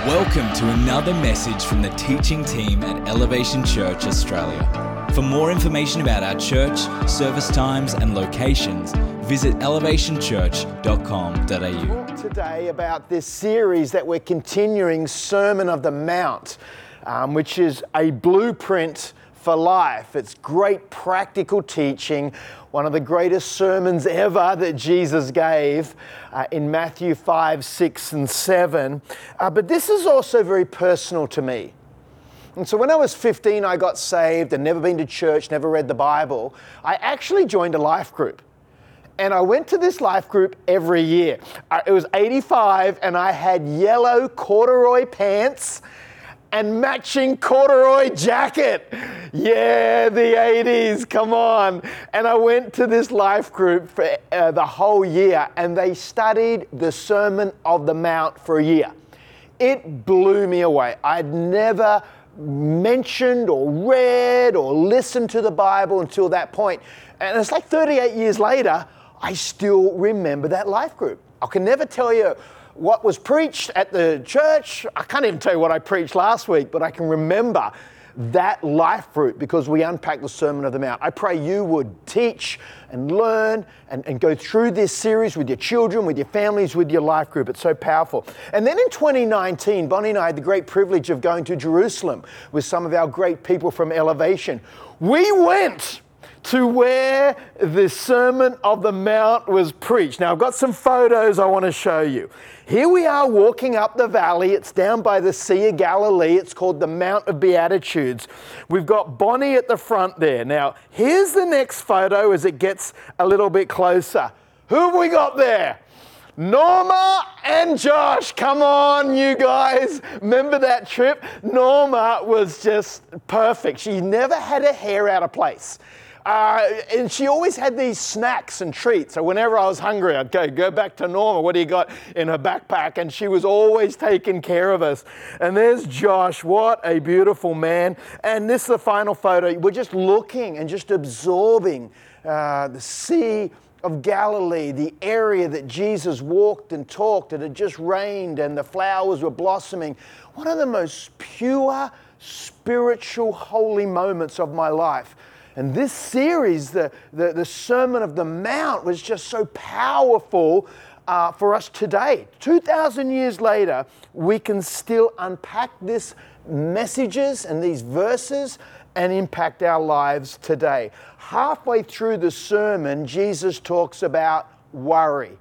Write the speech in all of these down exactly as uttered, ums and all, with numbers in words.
Welcome to another message from the teaching team at Elevation Church Australia. For more information about our church, service times and locations, visit elevation church dot com dot a u. Talk today about this series that we're continuing, Sermon of the Mount, um, which is a blueprint for life. It's great practical teaching, one of the greatest sermons ever that Jesus gave uh, in Matthew five, six, and seven. Uh, but this is also very personal to me. And so when I was fifteen, I got saved and never been to church, never read the Bible. I actually joined a life group. And I went to this life group every year. Uh, it was eighty-five and I had yellow corduroy pants and matching corduroy jacket. Yeah, the eighties, come on. And I went to this life group for uh, the whole year, and they studied the Sermon of the Mount for a year. It blew me away. I'd never mentioned or read or listened to the Bible until that point. And it's like thirty-eight years later, I still remember that life group. I can never tell you what was preached at the church. I can't even tell you what I preached last week, but I can remember that life group because we unpacked the Sermon of the Mount. I pray you would teach and learn and, and go through this series with your children, with your families, with your life group. It's so powerful. And then in twenty nineteen, Bonnie and I had the great privilege of going to Jerusalem with some of our great people from Elevation. We went to where the Sermon of the Mount was preached. Now, I've got some photos I want to show you. Here we are walking up the valley. It's down by the Sea of Galilee. It's called the Mount of Beatitudes. We've got Bonnie at the front there. Now, here's the next photo as it gets a little bit closer. Who have we got there? Norma and Josh. Come on, you guys. Remember that trip? Norma was just perfect. She never had her hair out of place. Uh, and she always had these snacks and treats. So whenever I was hungry, I'd go, go back to Norma. What do you got in her backpack? And she was always taking care of us. And there's Josh. What a beautiful man. And this is the final photo. We're just looking and just absorbing uh, the Sea of Galilee, the area that Jesus walked and talked. It had just rained and the flowers were blossoming. One of the most pure, spiritual, holy moments of my life. And this series, the, the, the Sermon of the Mount, was just so powerful uh, for us today. two thousand years later, we can still unpack these messages and these verses and impact our lives today. Halfway through the sermon, Jesus talks about worry.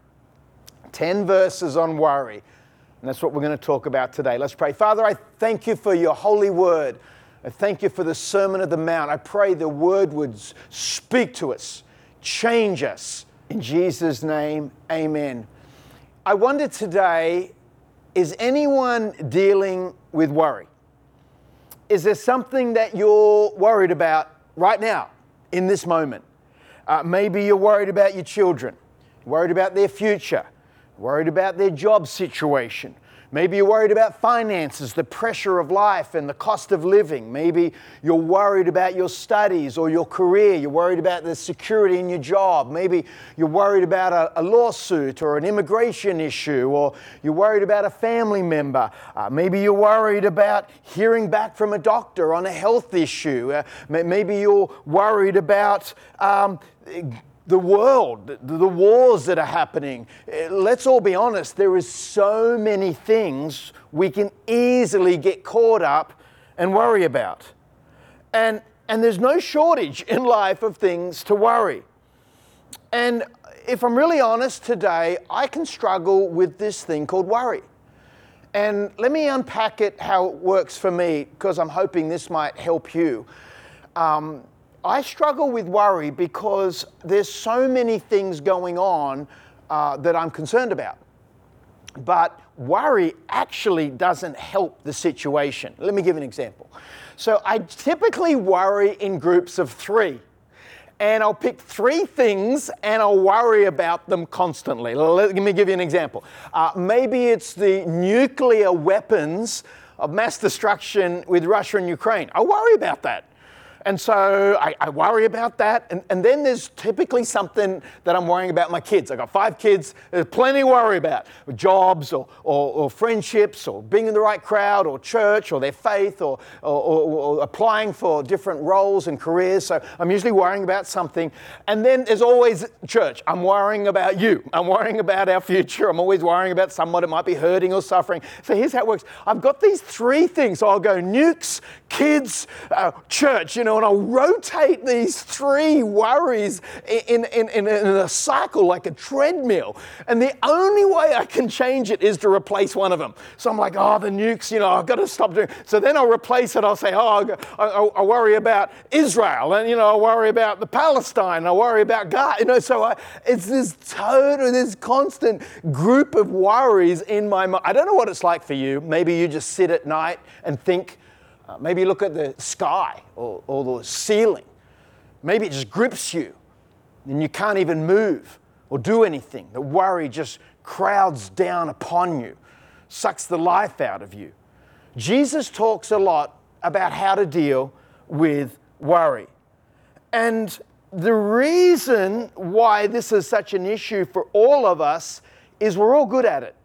Ten verses on worry. And that's what we're going to talk about today. Let's pray. Father, I thank you for your holy word. I thank you for the Sermon of the Mount. I pray the word would speak to us, change us. In Jesus' name, amen. I wonder today, is anyone dealing with worry? Is there something that you're worried about right now, in this moment? Uh, maybe you're worried about your children, worried about their future, worried about their job situation. Maybe you're worried about finances, the pressure of life and the cost of living. Maybe you're worried about your studies or your career. You're worried about the security in your job. Maybe you're worried about a, a lawsuit or an immigration issue, or you're worried about a family member. Uh, maybe you're worried about hearing back from a doctor on a health issue. Uh, maybe you're worried about um, the world, the, the wars that are happening. Let's all be honest, there is so many things we can easily get caught up and worry about. And, and there's no shortage in life of things to worry. And if I'm really honest today, I can struggle with this thing called worry. And let me unpack it how it works for me, because I'm hoping this might help you. Um, I struggle with worry because there's so many things going on uh, that I'm concerned about. But worry actually doesn't help the situation. Let me give an example. So I typically worry in groups of three. And I'll pick three things and I'll worry about them constantly. Let me give you an example. Uh, maybe it's the nuclear weapons of mass destruction with Russia and Ukraine. I worry about that. And so I, I worry about that. And, and then there's typically something that I'm worrying about my kids. I've got five kids. There's plenty to worry about. Jobs or, or, or friendships or being in the right crowd or church or their faith or, or, or, or applying for different roles and careers. So I'm usually worrying about something. And then there's always church. I'm worrying about you. I'm worrying about our future. I'm always worrying about someone that might be hurting or suffering. So here's how it works. I've got these three things. So I'll go nukes, kids, uh, church, you know, and I'll rotate these three worries in, in, in, in a cycle like a treadmill. And the only way I can change it is to replace one of them. So I'm like, oh, the nukes, you know, I've got to stop doing. So then I'll replace it. I'll say, oh, I, I, I worry about Israel, and, you know, I worry about the Palestine. I worry about God. You know, so I, it's this total, this constant group of worries in my mind. I don't know what it's like for you. Maybe you just sit at night and think. Uh, maybe you look at the sky or, or the ceiling. Maybe it just grips you and you can't even move or do anything. The worry just crowds down upon you, sucks the life out of you. Jesus talks a lot about how to deal with worry. And the reason why this is such an issue for all of us is we're all good at it.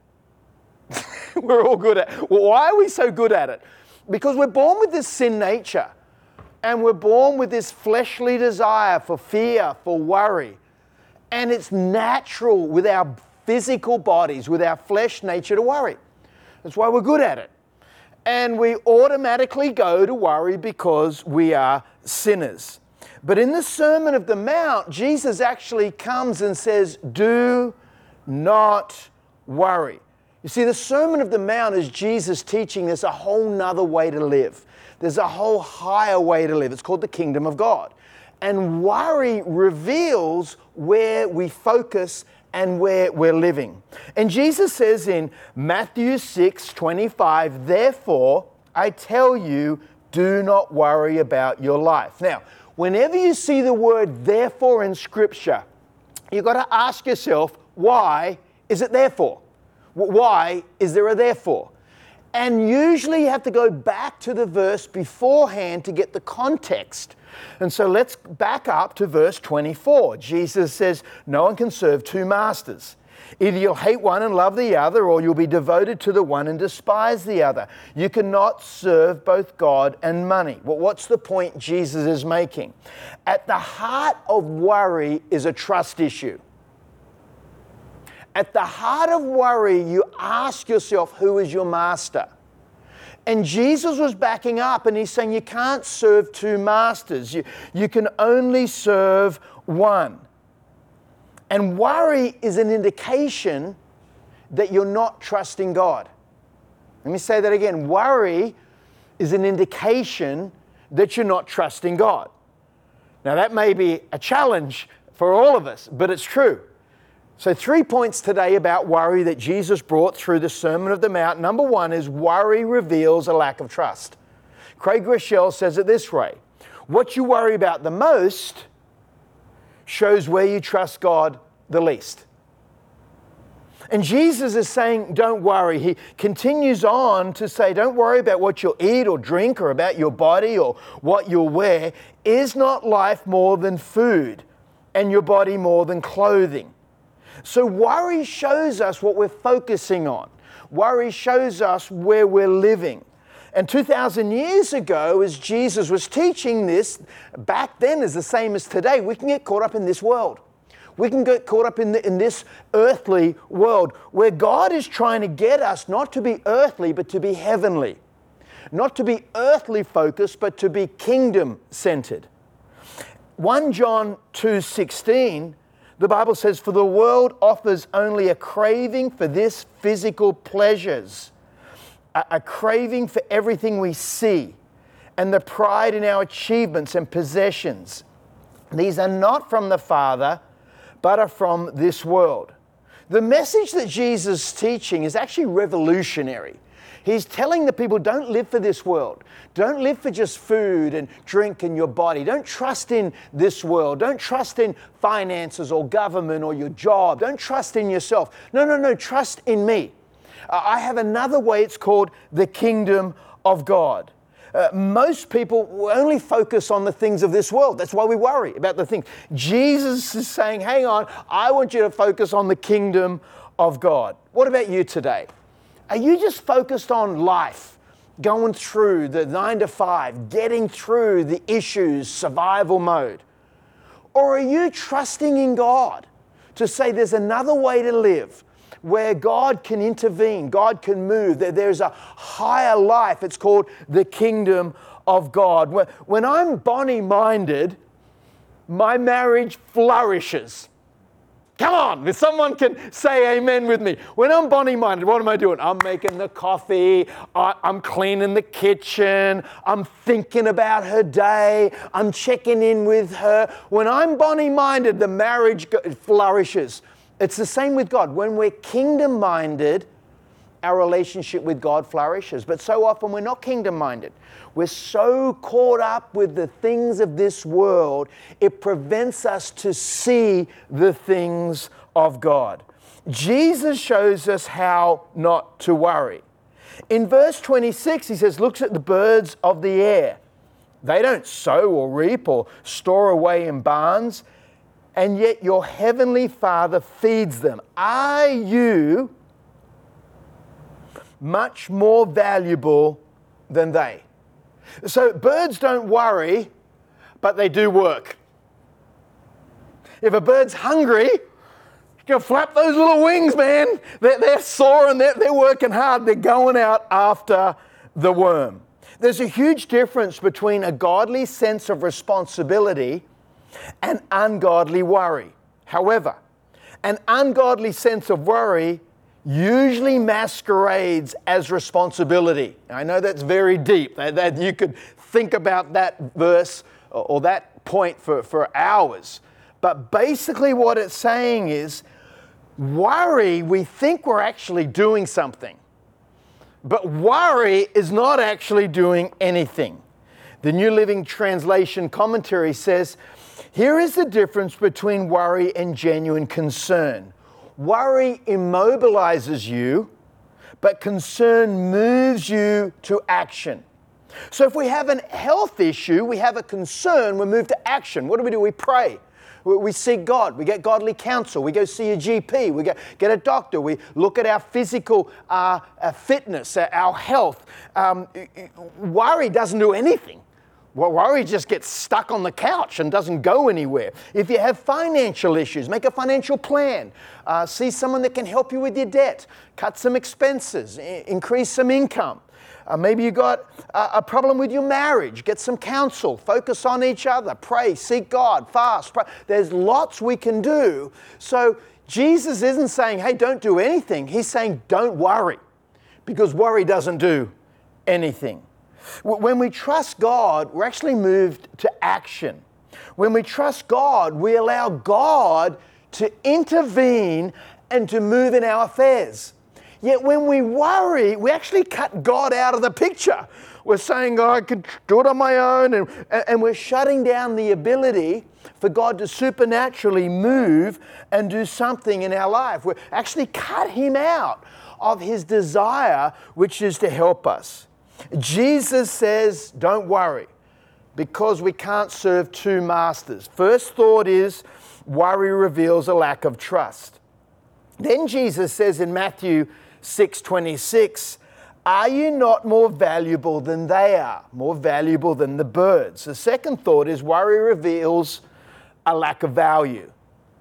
We're all good at it. Well, why are we so good at it? Because we're born with this sin nature, and we're born with this fleshly desire for fear, for worry. And it's natural with our physical bodies, with our flesh nature to worry. That's why we're good at it. And we automatically go to worry because we are sinners. But in the Sermon of the Mount, Jesus actually comes and says, do not worry. You see, the Sermon of the Mount is Jesus teaching there's a whole nother way to live. There's a whole higher way to live. It's called the kingdom of God. And worry reveals where we focus and where we're living. And Jesus says in Matthew six twenty-five, therefore, I tell you, do not worry about your life. Now, whenever you see the word therefore in Scripture, you've got to ask yourself, why is it therefore? Why is there a therefore? And usually you have to go back to the verse beforehand to get the context. And so let's back up to verse twenty-four. Jesus says, no one can serve two masters. Either you'll hate one and love the other, or you'll be devoted to the one and despise the other. You cannot serve both God and money. Well, what's the point Jesus is making? At the heart of worry is a trust issue. At the heart of worry, you ask yourself, who is your master? And Jesus was backing up and he's saying you can't serve two masters. You, you can only serve one. And worry is an indication that you're not trusting God. Let me say that again. Worry is an indication that you're not trusting God. Now that may be a challenge for all of us, but it's true. So three points today about worry that Jesus brought through the Sermon of the Mount. Number one is worry reveals a lack of trust. Craig Groeschel says it this way: what you worry about the most shows where you trust God the least. And Jesus is saying, don't worry. He continues on to say, don't worry about what you'll eat or drink or about your body or what you'll wear. Is not life more than food and your body more than clothing? So worry shows us what we're focusing on. Worry shows us where we're living. And two thousand years ago, as Jesus was teaching this, back then is the same as today. We can get caught up in this world. We can get caught up in, the, in this earthly world where God is trying to get us not to be earthly, but to be heavenly. Not to be earthly focused, but to be kingdom centered. First John two sixteen, the Bible says, for the world offers only a craving for this physical pleasures, a, a craving for everything we see, and the pride in our achievements and possessions. These are not from the Father, but are from this world. The message that Jesus is teaching is actually revolutionary. He's telling the people, don't live for this world. Don't live for just food and drink and your body. Don't trust in this world. Don't trust in finances or government or your job. Don't trust in yourself. No, no, no, trust in me. Uh, I have another way. It's called the kingdom of God. Uh, most people only focus on the things of this world. That's why we worry about the things. Jesus is saying, hang on, I want you to focus on the kingdom of God. What about you today? Are you just focused on life, going through the nine to five, getting through the issues, survival mode? Or are you trusting in God to say there's another way to live where God can intervene, God can move, that there's a higher life? It's called the kingdom of God. When I'm Bonnie-minded, my marriage flourishes. Come on, if someone can say amen with me. When I'm Bonnie-minded, what am I doing? I'm making the coffee, I'm cleaning the kitchen, I'm thinking about her day, I'm checking in with her. When I'm Bonnie-minded, the marriage flourishes. It's the same with God. When we're kingdom-minded, our relationship with God flourishes. But so often we're not kingdom-minded. We're so caught up with the things of this world, it prevents us to see the things of God. Jesus shows us how not to worry. In verse twenty-six, he says, looks at the birds of the air. They don't sow or reap or store away in barns, and yet your heavenly Father feeds them. Are you much more valuable than they? So birds don't worry, but they do work. If a bird's hungry, you can flap those little wings, man. They're, they're sore and they're, they're working hard. They're going out after the worm. There's a huge difference between a godly sense of responsibility and ungodly worry. However, an ungodly sense of worry usually masquerades as responsibility. I know that's very deep. That, that you could think about that verse or, or that point for, for hours. But basically what it's saying is, worry, we think we're actually doing something. But worry is not actually doing anything. The New Living Translation commentary says, here is the difference between worry and genuine concern. Worry immobilizes you, but concern moves you to action. So if we have a health issue, we have a concern, we move to action. What do we do? We pray. We seek God. We get godly counsel. We go see a G P. We get, get a doctor. We look at our physical uh, uh, fitness, uh, our health. Um, worry doesn't do anything. Well, worry just gets stuck on the couch and doesn't go anywhere. If you have financial issues, make a financial plan. Uh, see someone that can help you with your debt. Cut some expenses. I- increase some income. Uh, maybe you got a, a problem with your marriage. Get some counsel. Focus on each other. Pray. Seek God. Fast. Pray. There's lots we can do. So Jesus isn't saying, hey, don't do anything. He's saying, don't worry, because worry doesn't do anything. When we trust God, we're actually moved to action. When we trust God, we allow God to intervene and to move in our affairs. Yet when we worry, we actually cut God out of the picture. We're saying, oh, I could do it on my own, and, and we're shutting down the ability for God to supernaturally move and do something in our life. We actually cut Him out of His desire, which is to help us. Jesus says, don't worry, because we can't serve two masters. First thought is, worry reveals a lack of trust. Then Jesus says in Matthew six twenty-six, are you not more valuable than they are, more valuable than the birds? The second thought is, worry reveals a lack of value.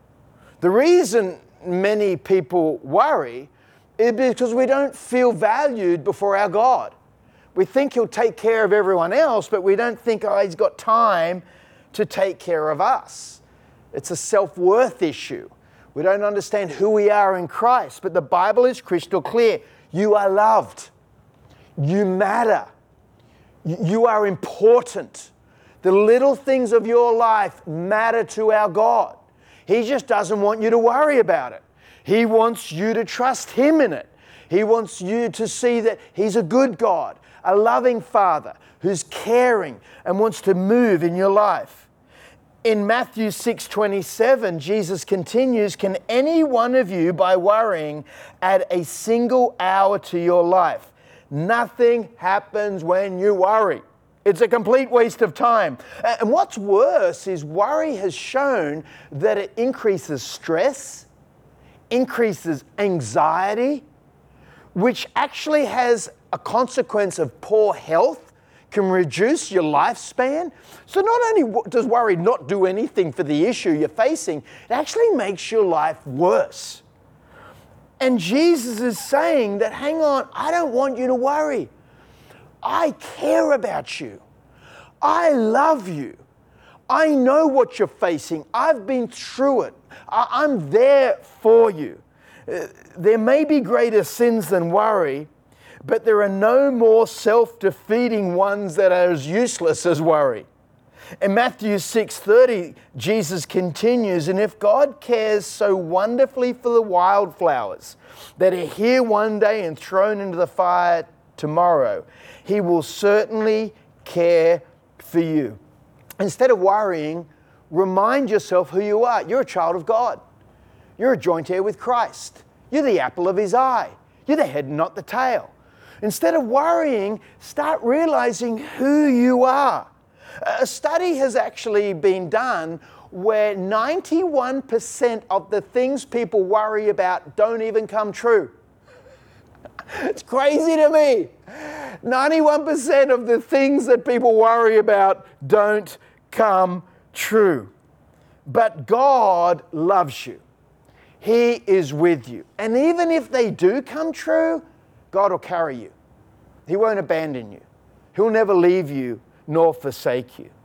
The reason many people worry is because we don't feel valued before our God. We think He'll take care of everyone else, but we don't think, oh, He's got time to take care of us. It's a self-worth issue. We don't understand who we are in Christ, but the Bible is crystal clear. You are loved. You matter. You are important. The little things of your life matter to our God. He just doesn't want you to worry about it. He wants you to trust Him in it. He wants you to see that He's a good God, a loving Father who's caring and wants to move in your life. In Matthew six twenty-seven, Jesus continues, can any one of you, by worrying, add a single hour to your life? Nothing happens when you worry. It's a complete waste of time. And what's worse is worry has shown that it increases stress, increases anxiety, which actually has a consequence of poor health, can reduce your lifespan. So not only does worry not do anything for the issue you're facing, it actually makes your life worse. And Jesus is saying that, hang on, I don't want you to worry. I care about you. I love you. I know what you're facing. I've been through it. I- I'm there for you. Uh, there may be greater sins than worry, but there are no more self-defeating ones that are as useless as worry. In Matthew six thirty, Jesus continues, and if God cares so wonderfully for the wildflowers that are here one day and thrown into the fire tomorrow, He will certainly care for you. Instead of worrying, remind yourself who you are. You're a child of God. You're a joint heir with Christ. You're the apple of His eye. You're the head and not the tail. Instead of worrying, start realizing who you are. A study has actually been done where ninety-one percent of the things people worry about don't even come true. It's crazy to me. ninety-one percent of the things that people worry about don't come true. But God loves you. He is with you. And even if they do come true, God will carry you. He won't abandon you. He'll never leave you nor forsake you.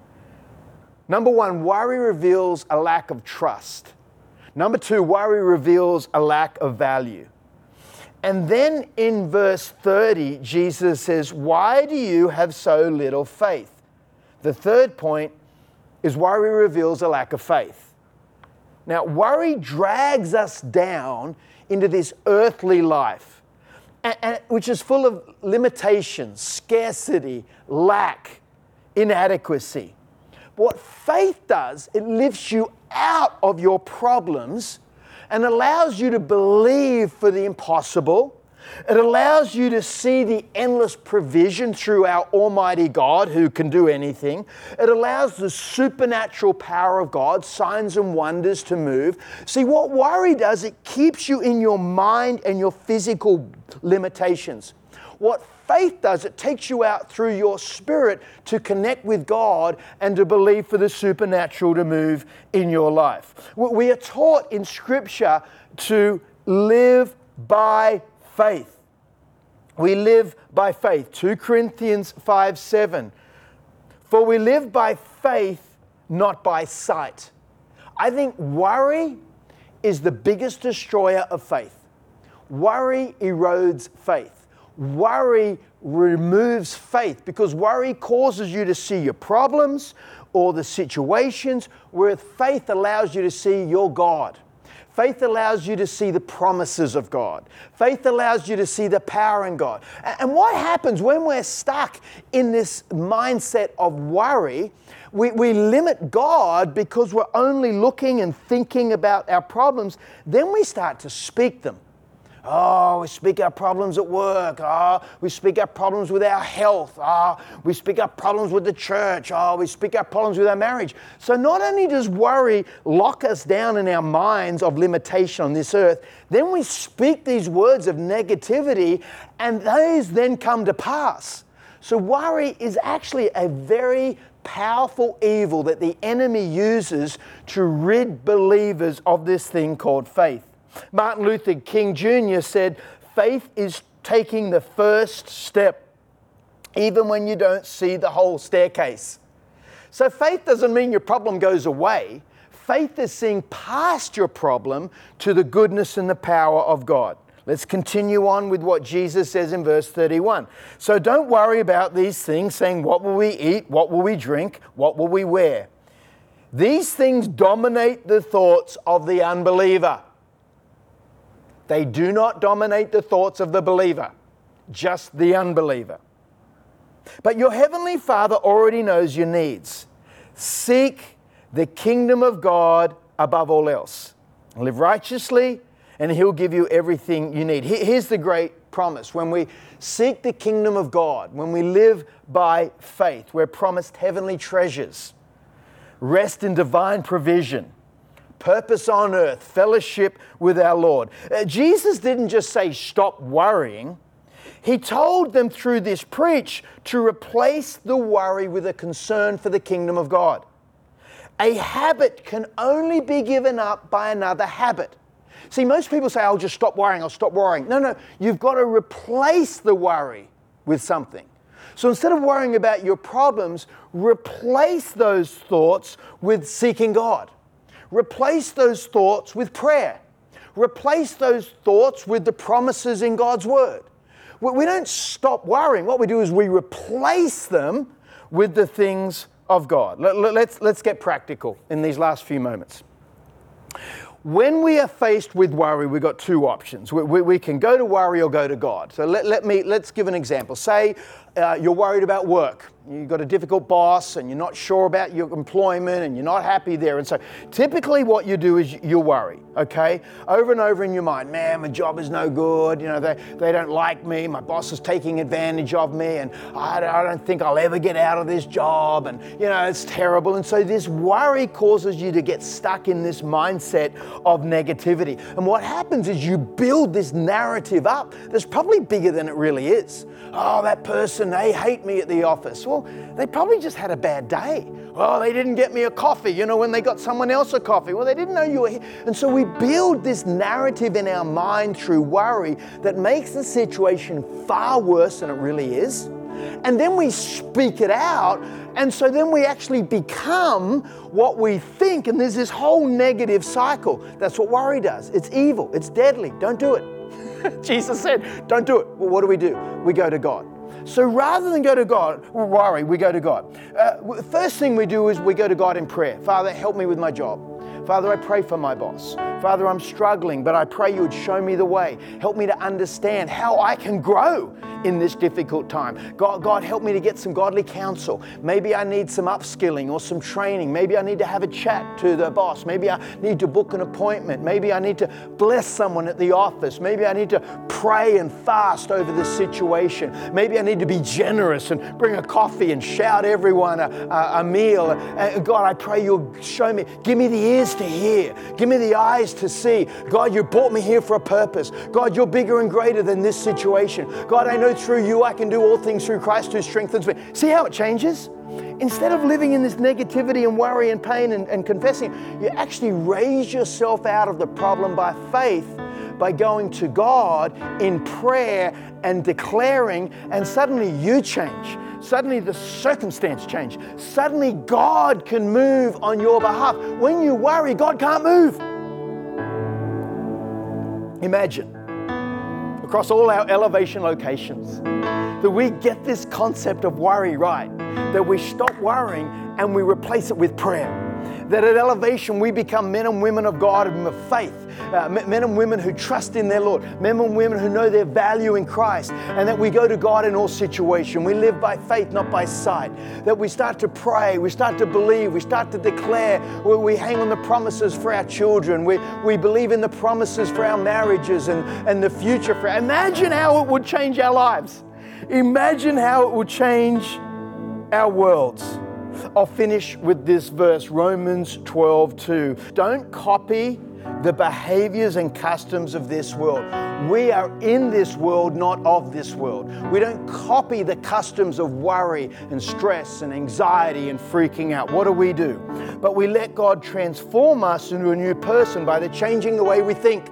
Number one, worry reveals a lack of trust. Number two, worry reveals a lack of value. And then in verse thirty, Jesus says, why do you have so little faith? The third point is worry reveals a lack of faith. Now, worry drags us down into this earthly life, and, and, which is full of limitations, scarcity, lack, inadequacy. But what faith does, it lifts you out of your problems and allows you to believe for the impossible. It allows you to see the endless provision through our Almighty God who can do anything. It allows the supernatural power of God, signs and wonders to move. See, what worry does, it keeps you in your mind and your physical limitations. What faith does, it takes you out through your spirit to connect with God and to believe for the supernatural to move in your life. We are taught in Scripture to live by faith. We live by faith. Second Corinthians five seven. For we live by faith, not by sight. I think worry is the biggest destroyer of faith. Worry erodes faith. Worry removes faith because worry causes you to see your problems or the situations, whereas faith allows you to see your God. Faith allows you to see the promises of God. Faith allows you to see the power in God. And what happens when we're stuck in this mindset of worry? We, we limit God because we're only looking and thinking about our problems. Then we start to speak them. Oh, we speak our problems at work. Oh, we speak our problems with our health. Oh, we speak our problems with the church. Oh, we speak our problems with our marriage. So not only does worry lock us down in our minds of limitation on this earth, then we speak these words of negativity and those then come to pass. So worry is actually a very powerful evil that the enemy uses to rid believers of this thing called faith. Martin Luther King Junior said, faith is taking the first step, even when you don't see the whole staircase. So faith doesn't mean your problem goes away. Faith is seeing past your problem to the goodness and the power of God. Let's continue on with what Jesus says in verse thirty-one. So don't worry about these things, saying, what will we eat? What will we drink? What will we wear? These things dominate the thoughts of the unbeliever. They do not dominate the thoughts of the believer, just the unbeliever. But your heavenly Father already knows your needs. Seek the kingdom of God above all else. Live righteously, and He'll give you everything you need. Here's the great promise. When we seek the kingdom of God, when we live by faith, we're promised heavenly treasures, rest in divine provision, purpose on earth, fellowship with our Lord. Uh, Jesus didn't just say, stop worrying. He told them through this preach to replace the worry with a concern for the kingdom of God. A habit can only be given up by another habit. See, most people say, I'll just stop worrying, I'll stop worrying. No, no, you've got to replace the worry with something. So instead of worrying about your problems, replace those thoughts with seeking God. Replace those thoughts with prayer. Replace those thoughts with the promises in God's Word. We don't stop worrying. What we do is we replace them with the things of God. Let's, let's get practical in these last few moments. When we are faced with worry, we've got two options. We, we, we can go to worry or go to God. So let, let me, let's give an example. Say uh, you're worried about work. You've got a difficult boss and you're not sure about your employment and you're not happy there. And so typically what you do is you worry, okay? Over and over in your mind, man, my job is no good. You know, they, they don't like me. My boss is taking advantage of me and I, I don't think I'll ever get out of this job. And, you know, it's terrible. And so this worry causes you to get stuck in this mindset of negativity. And what happens is you build this narrative up that's probably bigger than it really is. Oh, that person, they hate me at the office. Well, they probably just had a bad day. Oh, they didn't get me a coffee, you know, when they got someone else a coffee. Well, they didn't know you were here. And so we build this narrative in our mind through worry that makes the situation far worse than it really is. And then we speak it out. And so then we actually become what we think. And there's this whole negative cycle. That's what worry does. It's evil. It's deadly. Don't do it. Jesus said, don't do it. Well, what do we do? We go to God. So rather than go to God, worry, we go to God. Uh, first thing we do is we go to God in prayer. Father, help me with my job. Father, I pray for my boss. Father, I'm struggling, but I pray you would show me the way. Help me to understand how I can grow in this difficult time. God, God, help me to get some godly counsel. Maybe I need some upskilling or some training. Maybe I need to have a chat to the boss. Maybe I need to book an appointment. Maybe I need to bless someone at the office. Maybe I need to pray and fast over this situation. Maybe I need to be generous and bring a coffee and shout everyone a, a, a meal. Uh, God, I pray you'll show me, give me the ears to hear. Give me the eyes to see. God, you brought me here for a purpose. God, you're bigger and greater than this situation. God, I know through you I can do all things through Christ who strengthens me. See how it changes? Instead of living in this negativity and worry and pain and, and confessing, you actually raise yourself out of the problem by faith, by going to God in prayer and declaring, and suddenly you change. Suddenly the circumstance change. Suddenly God can move on your behalf. When you worry, God can't move. Imagine, across all our elevation locations, that we get this concept of worry right, that we stop worrying and we replace it with prayer. That at Elevation we become men and women of God and of faith, uh, men and women who trust in their Lord, men and women who know their value in Christ, and that we go to God in all situations. We live by faith, not by sight. That we start to pray, we start to believe, we start to declare, we, we hang on the promises for our children, we, we believe in the promises for our marriages and, and the future. For Imagine how it would change our lives. Imagine how it would change our worlds. I'll finish with this verse, Romans twelve two. Don't copy the behaviors and customs of this world. We are in this world, not of this world. We don't copy the customs of worry and stress and anxiety and freaking out. What do we do? But we let God transform us into a new person by the changing the way we think.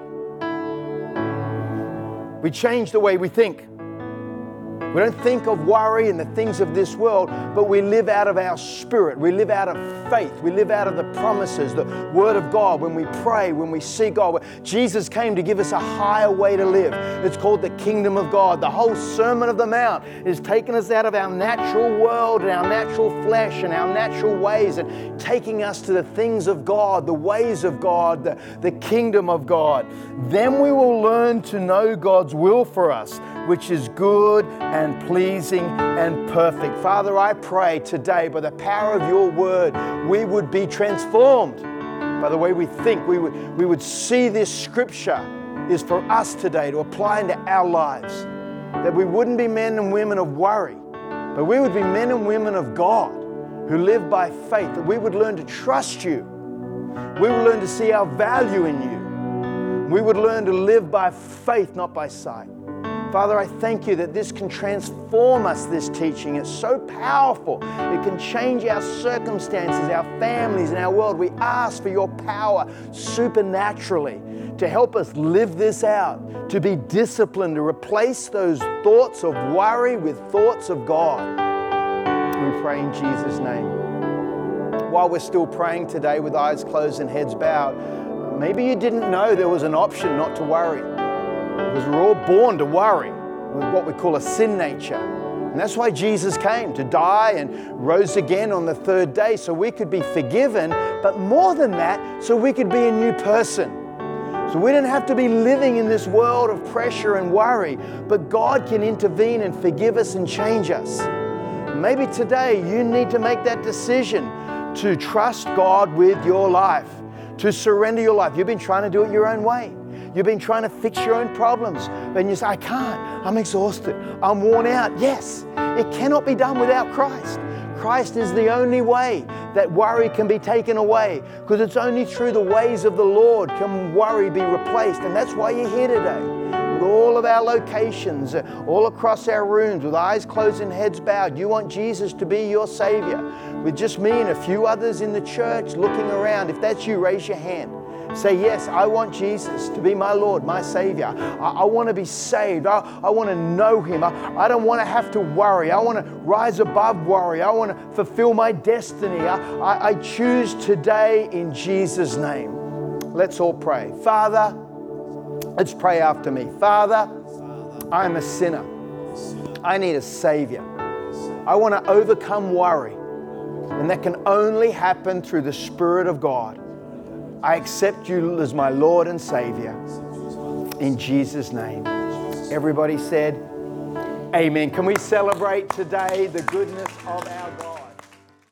We change the way we think. We don't think of worry and the things of this world, but we live out of our spirit. We live out of faith. We live out of the promises, the Word of God. When we pray, when we seek God, Jesus came to give us a higher way to live. It's called the kingdom of God. The whole Sermon of the Mount is taking us out of our natural world and our natural flesh and our natural ways and taking us to the things of God, the ways of God, the, the kingdom of God. Then we will learn to know God's will for us, which is good and pleasing and perfect. Father, I pray today by the power of your word, we would be transformed by the way we think. We would, we would see this scripture is for us today to apply into our lives. That we wouldn't be men and women of worry, but we would be men and women of God who live by faith. That we would learn to trust you. We would learn to see our value in you. We would learn to live by faith, not by sight. Father, I thank you that this can transform us, this teaching. It's so powerful. It can change our circumstances, our families, and our world. We ask for your power supernaturally to help us live this out, to be disciplined, to replace those thoughts of worry with thoughts of God. We pray in Jesus' name. While we're still praying today with eyes closed and heads bowed, maybe you didn't know there was an option not to worry. Because we're all born to worry with what we call a sin nature. And that's why Jesus came, to die and rose again on the third day so we could be forgiven, but more than that, so we could be a new person. So we didn't have to be living in this world of pressure and worry, but God can intervene and forgive us and change us. Maybe today you need to make that decision to trust God with your life, to surrender your life. You've been trying to do it your own way. You've been trying to fix your own problems. And you say, I can't. I'm exhausted. I'm worn out. Yes, it cannot be done without Christ. Christ is the only way that worry can be taken away, because it's only through the ways of the Lord can worry be replaced. And that's why you're here today. With all of our locations, all across our rooms, with eyes closed and heads bowed, you want Jesus to be your Savior. With just me and a few others in the church looking around, if that's you, raise your hand. Say, yes, I want Jesus to be my Lord, my Savior. I, I want to be saved. I, I want to know Him. I, I don't want to have to worry. I want to rise above worry. I want to fulfill my destiny. I, I, I choose today in Jesus' name. Let's all pray. Father, let's pray after me. Father, I'm a sinner. I need a Savior. I want to overcome worry. And that can only happen through the Spirit of God. I accept you as my Lord and Savior. In Jesus' name. Everybody said, amen. Can we celebrate today the goodness of our God?